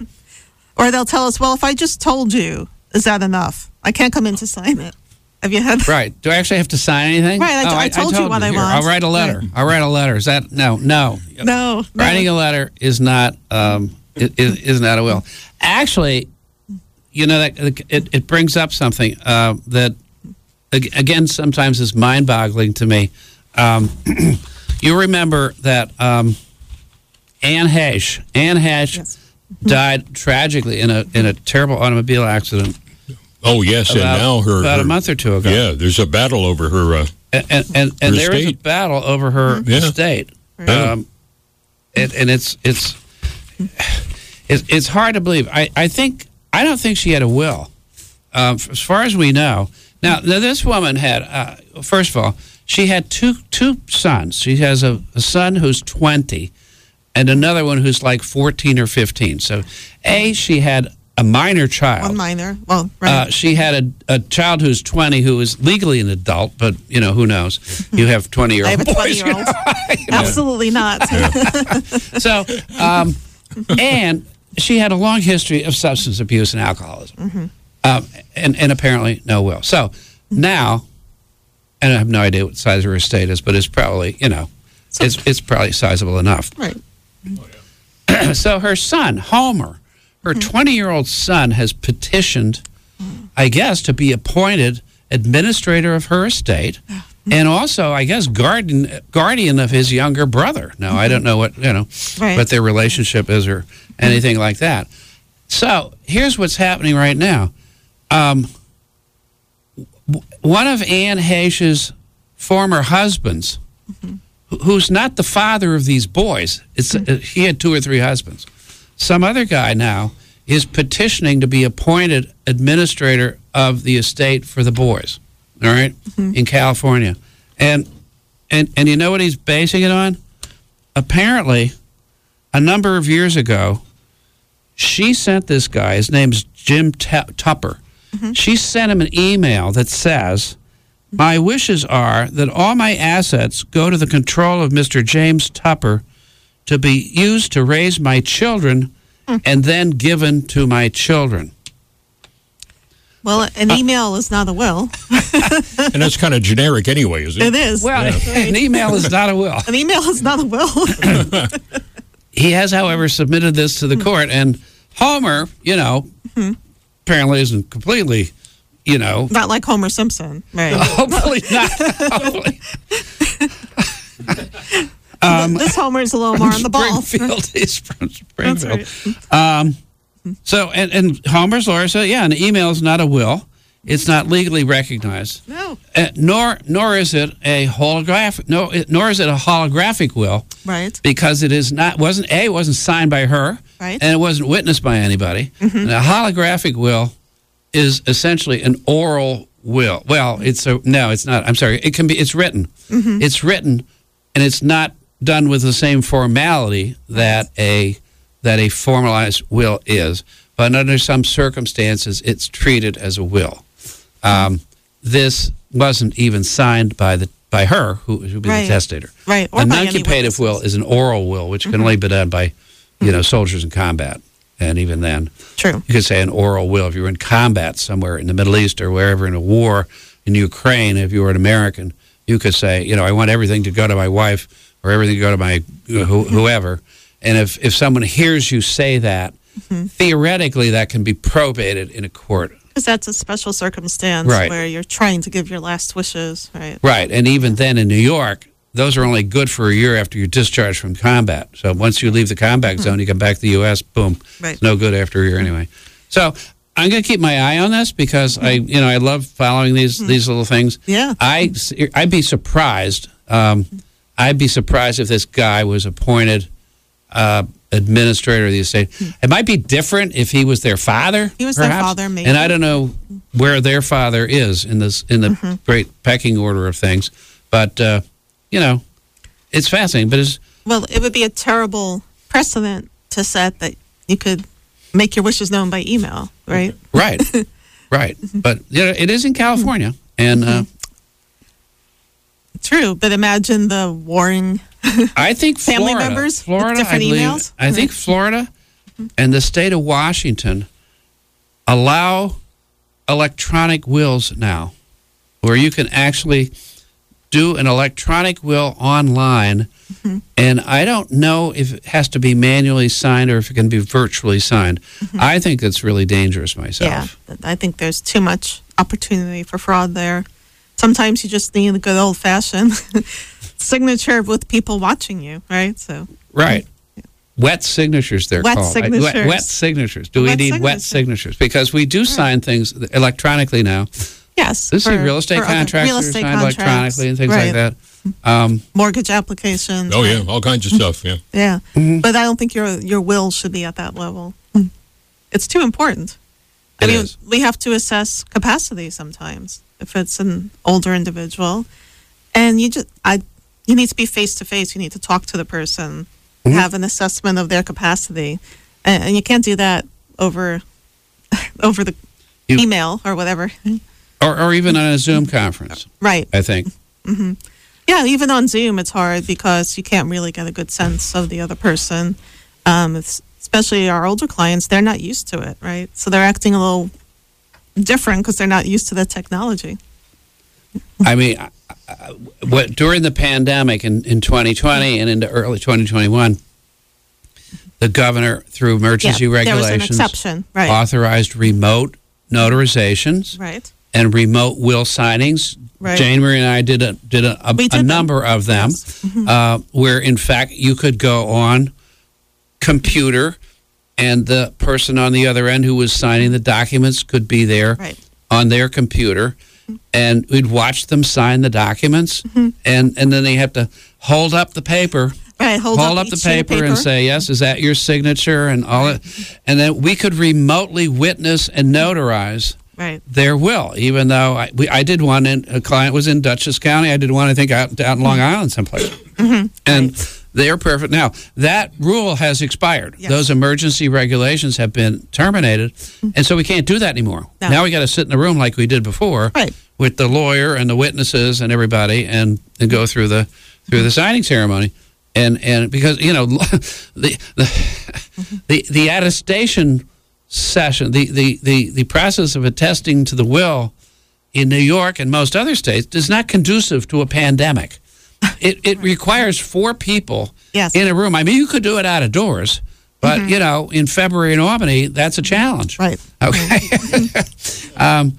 Or they'll tell us, well, if I just told you, is that enough? I can't come in to sign it. Have you had? Right. Do I actually have to sign anything? Right, I- I told you what I Here, want. I'll write a letter. Right. I'll write a letter. Is that no, no? No. no. Writing a letter is not um, is, is not a will. Actually, you know that it, it brings up something uh, that ag- again sometimes is mind-boggling to me. Um, you remember that um, Anne Heche, Anne Heche Yes. died tragically in a in a terrible automobile accident Oh, yes, about, and now her... about her- a month or two ago. Yeah, there's a battle over her... Uh, and and, and, and Her there is a estate. battle over her Yeah. estate, Yeah. um, and, and it's it's it's it's hard to believe. I, I think I don't think she had a will, um, as far as we know. Now, now this woman had uh, first of all, she had two two sons. She has a, a son who's twenty, and another one who's like fourteen or fifteen. So, a she had a minor child. One minor. Well, right. Uh, she had a, a child who's twenty who is legally an adult, but, you know, who knows? You have twenty-year-old I have a boys. twenty-year-old. Absolutely not. So, um, and she had a long history of substance abuse and alcoholism. Um, and, and apparently no will. So, now, and I have no idea what size her estate is, but it's probably, you know, it's, it's probably sizable enough. Right. So her son, Homer, her twenty-year-old son has petitioned, I guess, to be appointed administrator of her estate, and also, I guess, guardian guardian of his younger brother. Now, I don't know what you know, Right. what their relationship is or anything like that. So here's what's happening right now. Um, w- one of Anne Heche's former husbands, wh- who's not the father of these boys, it's uh, he had two or three husbands. Some other guy now is petitioning to be appointed administrator of the estate for the boys, all right, in California. And, and, and you know what he's basing it on? Apparently, a number of years ago, she sent this guy, his name's Jim T- Tupper, she sent him an email that says My wishes are that all my assets go to the control of Mister James Tupper to be used to raise my children and then given to my children. Well, an email is not a will. And that's kind of generic anyway, is it? It is. Well, Yeah. an email is not a will. An email is not a will. He has, however, submitted this to the court, and Homer, you know, apparently isn't completely, you know. Not like Homer Simpson, right? Hopefully not. Hopefully. Um, this Homer's a little more on the ball. Springfield. He's from That's Springfield. right. Um, so, and, and Homer's lawyer said, yeah, an email is not a will. It's not legally recognized. No. Uh, nor nor is it a holographic. No, it, nor is it a holographic will. Right. Because it is not wasn't a it wasn't signed by her. Right. And it wasn't witnessed by anybody. Mm-hmm. And a holographic will is essentially an oral will. Well, it's a no, it's not. I'm sorry. It can be. It's written. Mm-hmm. It's written, and it's not done with the same formality that a that a formalized will is. But under some circumstances, it's treated as a will. Um, this wasn't even signed by the by her, who who would be Right. the testator. Right. Or A by any nuncupative will witnesses. is an oral will, which can Mhm. only be done by, you know, soldiers in combat. And even then, True. you could say an oral will. If you were in combat somewhere in the Middle East or wherever in a war in Ukraine, if you were an American, you could say, you know, I want everything to go to my wife or everything to go to my who, whoever. And if, if someone hears you say that, Mhm. theoretically that can be probated in a court. Because that's a special circumstance Right. where you're trying to give your last wishes, right? Right. And even then in New York, those are only good for a year after you're discharged from combat. So once you leave the combat zone, you come back to the U S, boom. Right. It's no good after a year anyway. So I'm going to keep my eye on this because I, you know, I love following these these little things. Yeah. I, I'd be surprised. Um, I'd be surprised if this guy was appointed uh, administrator of the estate. It might be different if he was their father. He was their perhaps. father, maybe. And I don't know where their father is in this in the Mm-hmm. great pecking order of things. But uh, you know, it's fascinating. But it's Well, it would be a terrible precedent to set that you could make your wishes known by email, right? right, right. But you know, it is in California, and uh, True, but imagine the warring. I think Family Florida, members with Florida, different I believe, emails? I think Florida and the state of Washington allow electronic wills now, where you can actually do an electronic will online. Mm-hmm. And I don't know if it has to be manually signed or if it can be virtually signed. I think that's really dangerous myself. Yeah, I think there's too much opportunity for fraud there. Sometimes you just need a good old fashioned signature with people watching you, right? So Right. Wet signatures, they're Wet called. I- signatures. Wet, wet signatures. Do we Wet need wet signatures. signatures? Because we do sign things electronically now. yes, This is for- real estate for other- contracts real are estate signed contracts, electronically and things right. like that. Um, Mortgage applications. Oh, right. yeah, all kinds of stuff, yeah. Yeah, Mhm. but I don't think your your will should be at that level. It's too important. I It mean, is. we have to assess capacity sometimes if it's an older individual, and you just I you need to be face to face. You need to talk to the person, Mhm. have an assessment of their capacity, and, and you can't do that over over the You- email or whatever. or, or even on a Zoom conference, Right. I think. Yeah, even on Zoom, it's hard because you can't really get a good sense of the other person. Um, it's, especially our older clients, they're not used to it, right? So they're acting a little different because they're not used to the technology. I mean, I- I- what, during the pandemic in, in twenty twenty and into early twenty twenty-one, the governor, through emergency yeah, there was an regulations, exception, right? authorized remote notarizations Right. and remote will signings. Right. Jane Marie and I did a did a, a, We did a them. number of them, Yes. Mhm. uh, where in fact you could go on computer, and the person on the other end who was signing the documents could be there Right. on their computer, and we'd watch them sign the documents, Mm-hmm. and and then they have to hold up the paper. Right. Hold, Hold up, up the each sheet of paper, and say, yes, is that your signature? And all it, and then we could remotely witness and notarize Right. their will, even though I, we, I did one, in, a client was in Dutchess County. I did one, I think, out, out in Long Island someplace. And They're perfect. Now, that rule has expired. Yes. Those emergency regulations have been terminated, and so we can't do that anymore. No. Now we got to sit in a room like we did before Right. with the lawyer and the witnesses and everybody and, and go through the through the signing ceremony. And and because, you know, the the the, the attestation session, the, the, the, the process of attesting to the will in New York and most other states is not conducive to a pandemic. It it requires four people Yes. in a room. I mean, you could do it out of doors, but, you know, in February in Albany, that's a challenge. Right. Okay. um,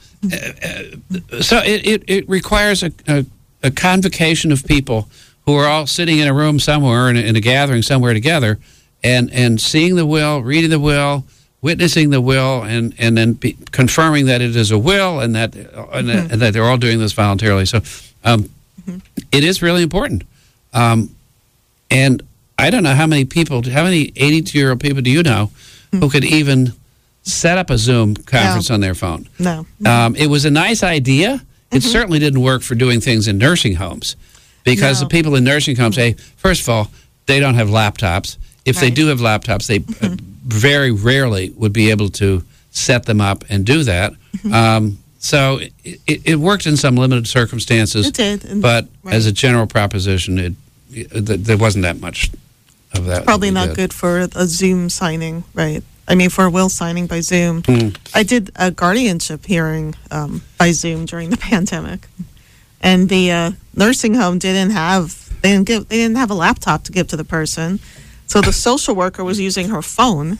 so it, it, it requires a, a, a convocation of people who are all sitting in a room somewhere, in a, in a gathering somewhere together, and, and seeing the will, reading the will, witnessing the will, and, and then be confirming that it is a will and that, and, that, and that they're all doing this voluntarily. So um, it is really important. Um, and I don't know how many people, how many eighty-two-year-old people do you know who could even set up a Zoom conference No. on their phone? No. Um, it was a nice idea. It certainly didn't work for doing things in nursing homes because No. the people in nursing homes, say, first of all, they don't have laptops. If they Right. do have laptops, they uh, very rarely would be able to set them up and do that. Um, so it, it, it worked in some limited circumstances. It did. and- But right. as a general proposition, it, it there wasn't that much of that. Probably we not did. good for a Zoom signing, right? I mean, for a will signing by Zoom. Hmm. I did a guardianship hearing um, by Zoom during the pandemic, and the uh, nursing home didn't have they didn't give they didn't have a laptop to give to the person, so the social worker was using her phone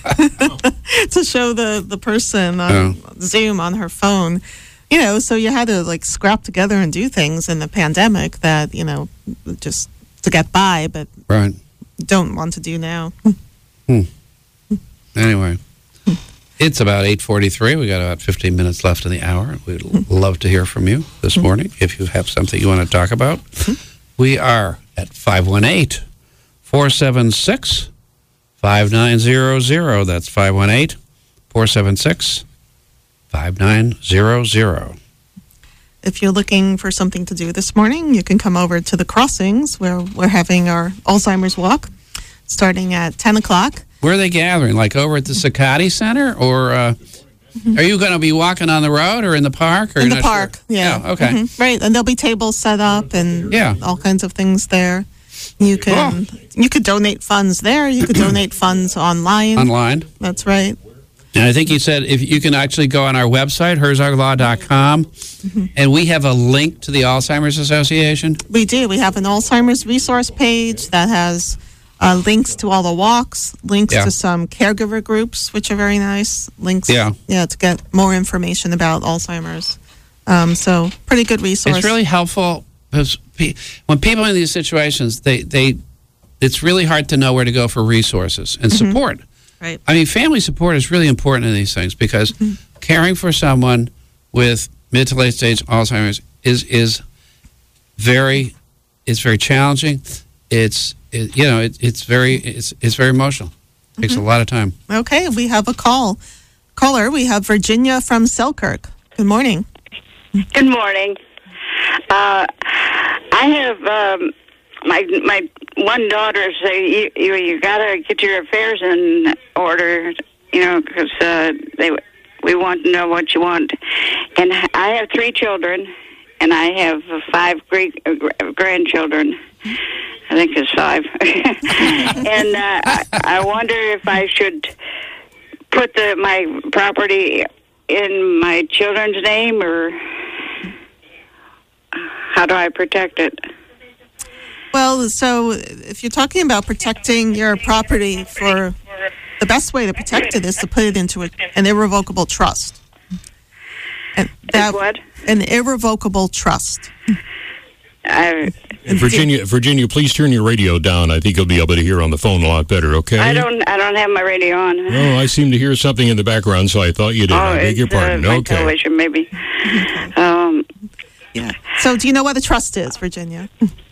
to show the the person on Zoom on her phone. You know, so you had to like scrap together and do things in the pandemic that you know just to get by, but Right. don't want to do now. Anyway, it's about eight forty-three. We got about fifteen minutes left in the hour. We'd love to hear from you this morning if you have something you want to talk about. We are at five one eight, four seven six, five nine zero zero. That's five one eight, four seven six, five nine zero zero. If you're looking for something to do this morning, you can come over to the Crossings where we're having our Alzheimer's walk starting at ten o'clock. Where are they gathering? Like over at the Sakati Center? Or uh, are you going to be walking on the road or in the park? Or In you're the not park, sure? yeah. Okay. Mhm, right, and there'll be tables set up and Yeah. all kinds of things there. You can you could donate funds there. You could donate funds online. Online. That's right. And I think you said if you can actually go on our website, herzog law dot com, and we have a link to the Alzheimer's Association. We do. We have an Alzheimer's resource page that has uh, links to all the walks, links Yeah. to some caregiver groups, which are very nice. Links, Yeah. yeah, to get more information about Alzheimer's. Um, so, pretty good resource. It's really helpful because pe- when people are in these situations, they, they it's really hard to know where to go for resources and support. right. I mean, family support is really important in these things because caring for someone with mid to late stage Alzheimer's is is very it's very challenging. It's it, you know it, it's very it's it's very emotional. It takes a lot of time. Okay, we have a call. Caller, we have Virginia from Selkirk. Good morning. Good morning. Uh, I have um, my my one daughter say you you, you got to get your affairs in order, you know, because uh, they we want to know what you want. And I have three children, and I have five great uh, grandchildren. I think it's five. And uh, I, I wonder if I should put the my property in my children's name, or how do I protect it? Well, so if you're talking about protecting your property, for the best way to protect it is to put it into a, an irrevocable trust. And that, what? An irrevocable trust. I Virginia, Virginia, please turn your radio down. I think you'll be able to hear on the phone a lot better. Okay. I don't I don't have my radio on. Oh, I seem to hear something in the background, so I thought you did. Oh, I beg it's your uh, pardon. my Okay. television, maybe. Um, Yeah. So do you know what a trust is, Virginia?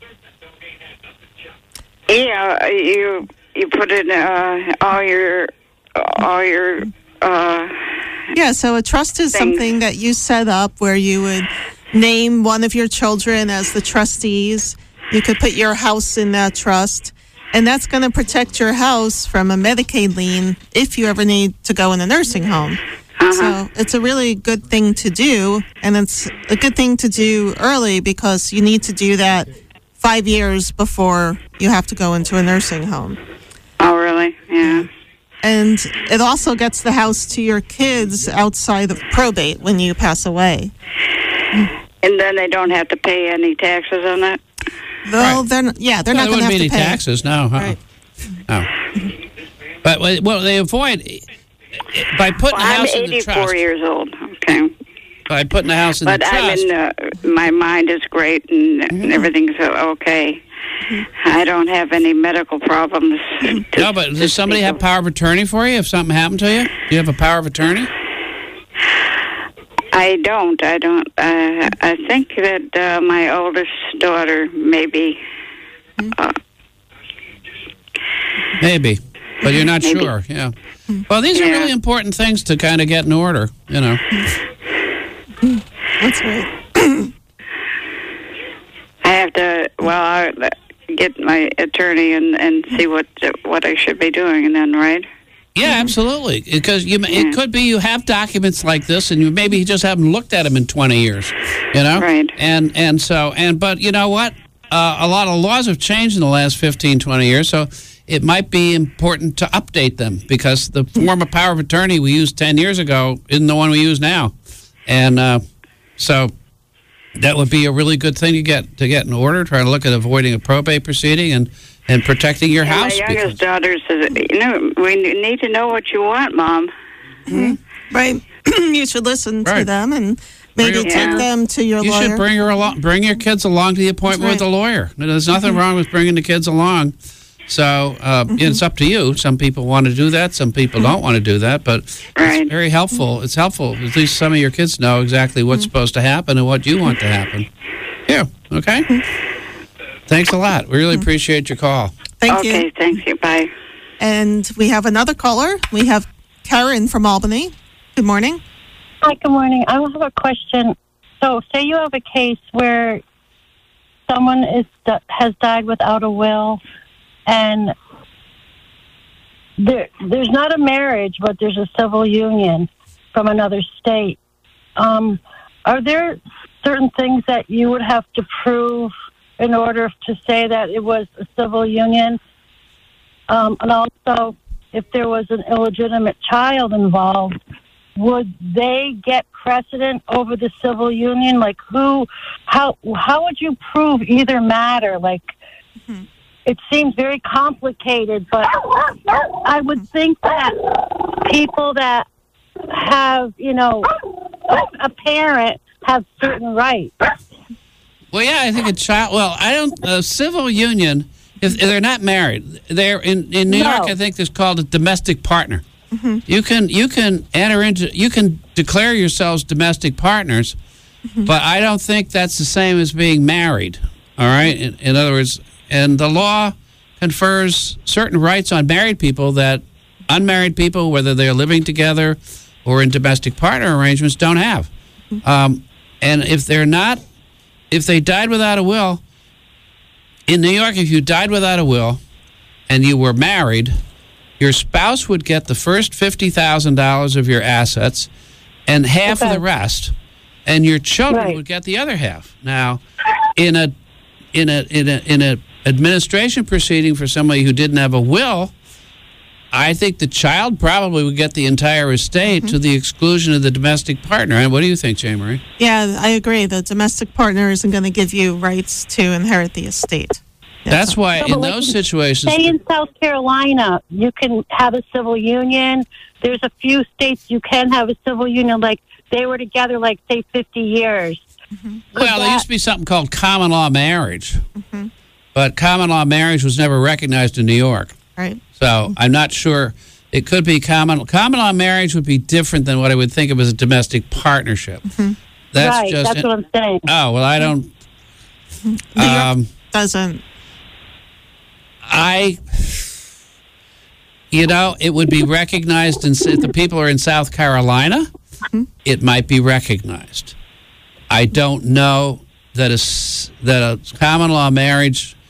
yeah, you you put in uh, all your all your. Uh, Yeah, so a trust is Things. something that you set up where you would name one of your children as the trustees. You could put your house in that trust. And that's going to protect your house from a Medicaid lien if you ever need to go in a nursing home. Uh-huh. So it's a really good thing to do, and it's a good thing to do early because you need to do that five years before you have to go into a nursing home. Oh, really? Yeah. And it also gets the house to your kids outside of probate when you pass away. And then they don't have to pay any taxes on that? Well, Right. they're not, yeah, they're Well, not there going to wouldn't have be to any pay. taxes, no. Uh-uh. Right. No. But well, they avoid by putting Well, the I'm house in the eighty-four trust. years old. Okay. By putting the house in But the I'm trust. in, uh, my mind is great and, Mm-hmm. and everything's okay. I don't have any medical problems. to- No, but to does somebody speak have of. power of attorney for you if something happened to you? Do you have a power of attorney? I don't. I don't. Uh, I think that uh, my oldest daughter maybe. Uh, Maybe, but you're not Maybe. sure. Yeah. Well, these are Yeah. really important things to kind of get in order. You know. That's right. I have to. Well, I get my attorney and, and see what what I should be doing, and then right. Yeah, absolutely. Because you, Yeah. it could be you have documents like this, and you maybe you just haven't looked at them in twenty years. You know. Right. And and so and but you know what? Uh, a lot of laws have changed in the last fifteen, twenty years, so it might be important to update them because the form of power of attorney we used ten years ago isn't the one we use now, and uh, so that would be a really good thing to get to get in order. Try to look at avoiding a probate proceeding and, and protecting your And house. my because- youngest daughter says, "You know, we need to know what you want, Mom." Right. You should listen to Right. them and maybe Bring her- take Yeah. them to your You lawyer. should bring her along. Bring your kids along to the appointment That's with the lawyer. There's nothing wrong with bringing the kids along. So uh, it's up to you. Some people want to do that. Some people don't want to do that. But Right. it's very helpful. It's helpful. At least some of your kids know exactly what's supposed to happen and what you want to happen. Yeah. Okay. Thanks a lot. We really appreciate your call. Thank okay, you. thank you. Bye. And we have another caller. We have Karen from Albany. Good morning. Hi, good morning. I have a question. So, say you have a case where someone is has died without a will, and there there's not a marriage, but there's a civil union from another state. Um, are there certain things that you would have to prove in order to say that it was a civil union? Um, and also, if there was an illegitimate child involved, would they get precedent over the civil union? Like, who, how, how would you prove either matter? Like, Mm-hmm. it seems very complicated, but I would think that people that have, you know, a, a parent have certain rights. Well, yeah, I think a child. Well, I don't. A civil union, if, if they're not married, they're in in New No. York. I think it's called a domestic partner. You can you can enter into you can declare yourselves domestic partners, but I don't think that's the same as being married. All right. In, in other words, and the law confers certain rights on married people that unmarried people, whether they're living together or in domestic partner arrangements, don't have. Um, and if they're not, if they died without a will, in New York, if you died without a will and you were married, your spouse would get the first fifty thousand dollars of your assets and half of Okay. the rest, and your children Right. would get the other half. Now, in a in a in a in a administration proceeding for somebody who didn't have a will, I think the child probably would get the entire estate to the exclusion of the domestic partner. And what do you think, Jane Marie? Yeah, I agree. The domestic partner isn't going to give you rights to inherit the estate. Yeah. That's why No, in but like those in- situations, Say in South Carolina, you can have a civil union. There's a few states you can have a civil union, like they were together, like, say, fifty years. well, there that- used to be something called common law marriage, but common law marriage was never recognized in New York. Right. So I'm not sure. It could be common common law marriage would be different than what I would think of as a domestic partnership. That's right, just that's what I'm saying. oh well, I don't. New York Um, doesn't. I, you know, it would be recognized in if the people are in South Carolina, it might be recognized. I don't know that a s- that a common law marriage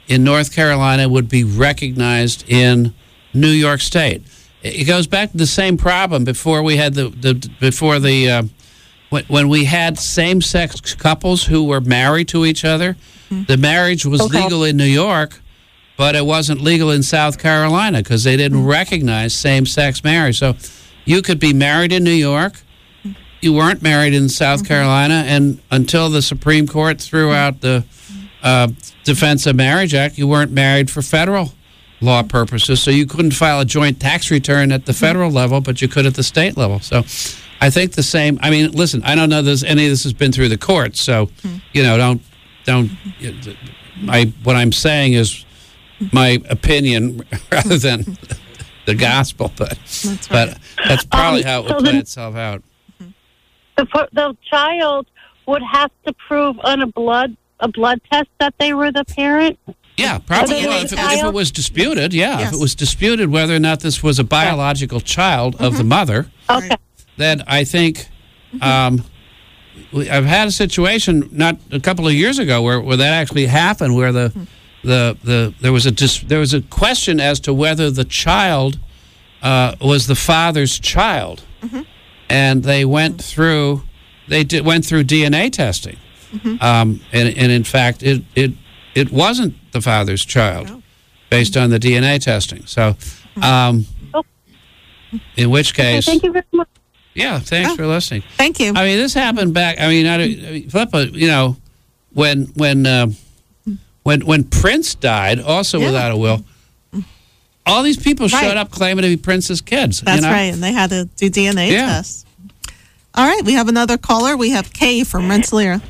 in North Carolina would be recognized in New York State. It goes back to the same problem before we had the, the before the uh, when, when we had same-sex couples who were married to each other. Mm-hmm. The marriage was Okay. legal in New York, but it wasn't legal in South Carolina because they didn't recognize same-sex marriage. So you could be married in New York, you weren't married in South Carolina, and until the Supreme Court threw out the uh, Defense of Marriage Act, you weren't married for federal law purposes. So you couldn't file a joint tax return at the federal level, but you could at the state level. So I think the same. I mean, listen, I don't know if any of this has been through the courts, so you know, don't don't. My what I'm saying is my opinion rather than the gospel, but That's but right. that's probably Um, how it so would play then- itself out. The, the child would have to prove on a blood a blood test that they were the parent. Yeah, probably. Are they Well, the if, it, if it child? was disputed, yeah, Yes. if it was disputed whether or not this was a biological child of the mother, Okay. then I think um, we, I've had a situation not a couple of years ago where, where that actually happened, where the the, the there was a dis, there was a question as to whether the child uh, was the father's child, and they went through they did, went through D N A testing, um, and and in fact it it it wasn't the father's child based on the D N A testing. So, um, in which Okay, case, thank you very much. yeah, thanks Oh. for listening. Thank you. I mean, this happened back. I mean, I, don't- I mean, Flippa, you know, when when uh, when when Prince died, also Yeah. without a will, all these people Right. showed up claiming to be Prince's kids. That's you know? right, and they had to do D N A Yeah. tests. All right, we have another caller. We have Kay from Rensselaer.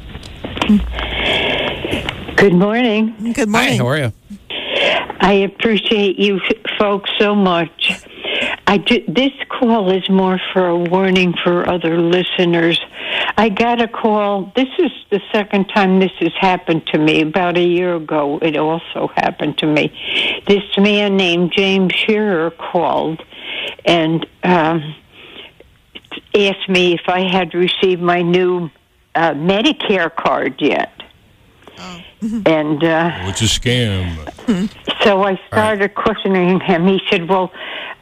Good morning. Good Hi, morning. how are you? I appreciate you folks so much. I do, this call is more for a warning for other listeners. I got a call. This is the second time this has happened to me. About a year ago, it also happened to me. This man named James Shearer called and um, asked me if I had received my new uh, Medicare card yet. And uh, Oh, it's a scam. so I started questioning him. He said, well,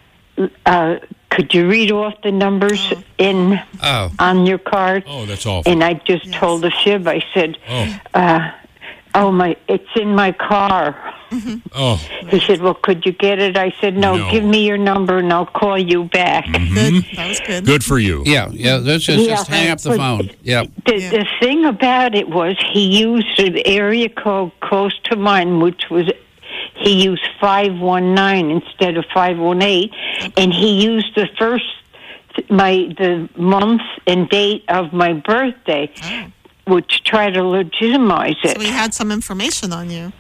uh, could you read off the numbers in Oh, on your card? Oh, that's awful. And I just Yes. told the fib. I said, Oh, uh, oh, my, it's in my car. oh, He said, well, could you get it? I said, no, No. give me your number and I'll call you back. Good. That was good. good for you. yeah, yeah. Let's just, Yeah, just hang up the but- phone. Yeah. The, Yeah. the thing about it was he used an area code close to mine, which was he used five one nine instead of five one eight, and he used the first my the month and date of my birthday, which tried to legitimize it. So we had some information on you.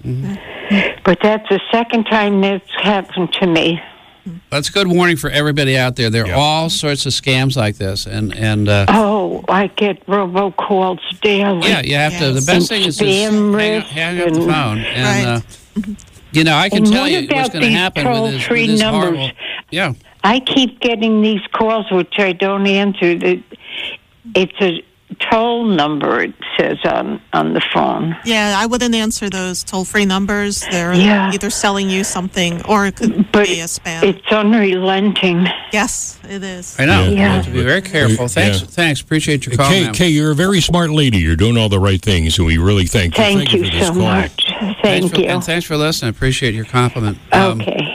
But that's the second time that's happened to me. That's a good warning for everybody out there. There are Yeah. all sorts of scams like this, and and uh, Oh, I get robocalls daily. yeah, you have to. The Yes. best thing is to Spam hang, up- risk hang up the and- phone, and Right. uh, you know I can And tell what you what's about going to these happen with this, toll-free with this numbers? horrible. Yeah. I keep getting these calls which I don't answer. It- It's a toll number, it says on, on the phone. Yeah, I wouldn't answer those toll-free numbers. They're Yeah. either selling you something or it could But be a spam. it's unrelenting. Yes, it is. I know. Yeah. You Yeah. have to be very careful. Thanks. Yeah. Thanks. Appreciate your call. Kay, ma'am. Kay, you're a very smart lady. You're doing all the right things, and we really thank you. Thank, you, for this so call. much. Thanks Thank for, you. And thanks for listening. Appreciate your compliment. Um, Okay.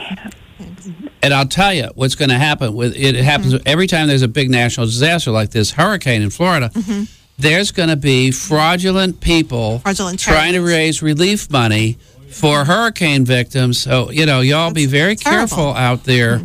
And I'll tell you what's going to happen with it. It happens every time there's a big national disaster like this hurricane in Florida. There's going to be fraudulent people Fraudulent trying to charities. raise relief money for hurricane victims. So you know, y'all be That's very terrible. careful out there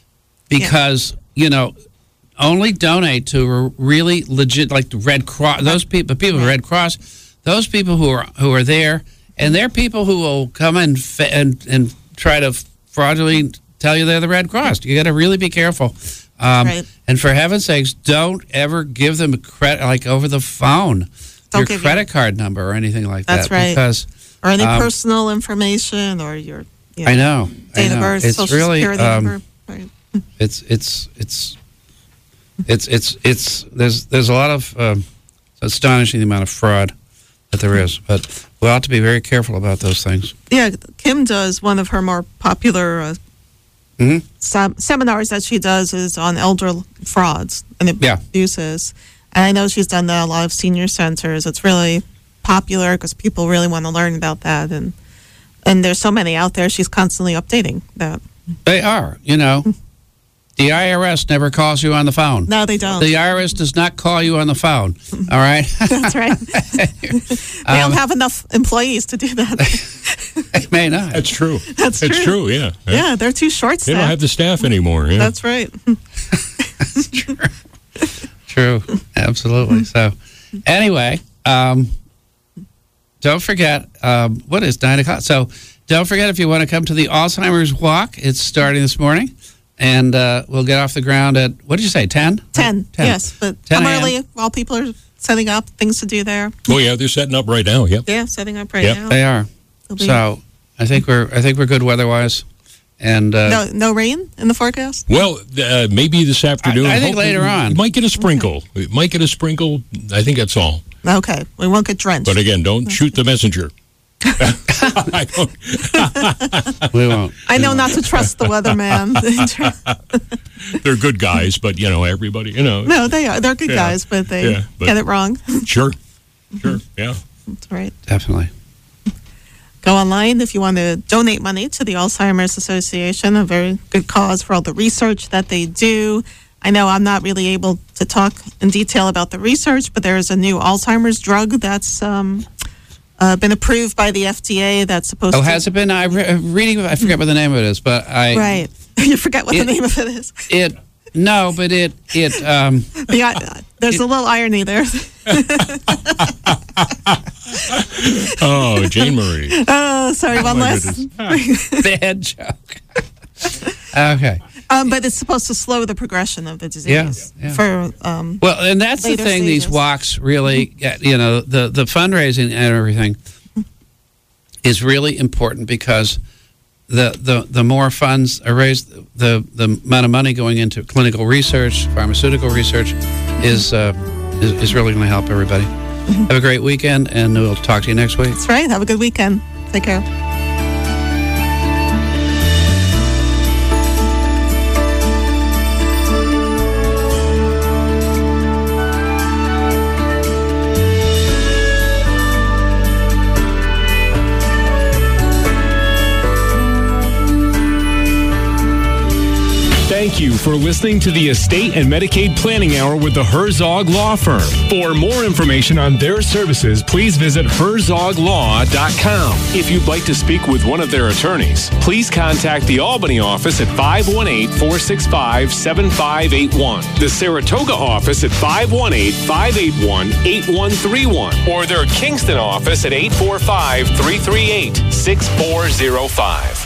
because you know. Only donate to a really legit, like the Red Cross. Those people, people with Red Cross, those people who are who are there, and they're people who will come and fa- and and try to fraudulently tell you they're the Red Cross. You got to really be careful. Um, Right. And for heaven's sakes, don't ever give them a credit like over the phone, Don't your give credit card number or anything like That's that. right. Because Or any um, personal information or your you know, I know, I date of know. birth, It's social really, security um, number. Right. it's it's it's it's it's it's there's there's a lot of um, astonishing the amount of fraud that there is. But We ought to be very careful about those things. Yeah, Kim does one of her more popular uh, Mm-hmm. sem- seminars that she does is on elder frauds and Yeah. abuses. And I know she's done that at a lot of senior centers. It's really popular because people really want to learn about that. And and there's so many out there. She's constantly updating that. They are, you know. The I R S never calls you on the phone. No, they don't. The I R S does not call you on the phone. All right? That's right. They Um, don't have enough employees to do that. They may not. That's true. That's It's true. true, yeah. Yeah, they're too short They don't have staffed. the staff anymore. Yeah. That's right. True. Absolutely. So, anyway, um, don't forget, um, what is nine o'clock? So, don't forget if you want to come to the Alzheimer's Walk, it's starting this morning. And uh, we'll get off the ground at, what did you say, ten? ten, yes. But ten come a.m. early while people are setting up things to do there. Oh, yeah, they're setting up right now. Yep. Yeah, setting up right Yep. now. They are. It'll be- So, I think we're I think we're good weather-wise. And uh, no, no rain in the forecast? Well, uh, maybe this afternoon. I- I think hopefully later on. You might get a sprinkle. You might get a sprinkle. I think that's all. Okay, we won't get drenched. But again, don't shoot the messenger. I don't, we won't. I know not to trust the weatherman. they're good guys, but, you know, everybody, you know. No, they are. They're good Yeah. guys, but they Yeah, but- get it wrong. Sure. Sure. Yeah. That's right. Definitely. Go online if you want to donate money to the Alzheimer's Association, a very good cause for all the research that they do. I know I'm not really able to talk in detail about the research, but there is a new Alzheimer's drug that's um, uh, been approved by the F D A that's supposed Oh, to... has it been? I'm re- reading, I forget what the name of it is, but I... Right. You forget what It- the name of it is. It, no, but it, it, um... The, uh, there's a little irony there. Oh, Jane Marie. Oh, sorry, one my last... bad joke. Okay. Um, but it's supposed to slow the progression of the disease. Yeah, yeah. For um, Well, and that's the later thing, these stages. walks really, get- you know, the, the fundraising and everything is really important because the, the, the more funds are raised, the, the amount of money going into clinical research, pharmaceutical research is, uh, is, is really going to help everybody. Have a great weekend, and we'll talk to you next week. That's right. Have a good weekend. Take care. Thank you for listening to the Estate and Medicaid Planning Hour with the Herzog Law Firm. For more information on their services, please visit herzog law dot com. If you'd like to speak with one of their attorneys, please contact the Albany office at five one eight, four six five, seven five eight one, the Saratoga office at five one eight, five eight one, eight one three one, or their Kingston office at eight four five, three three eight, six four zero five.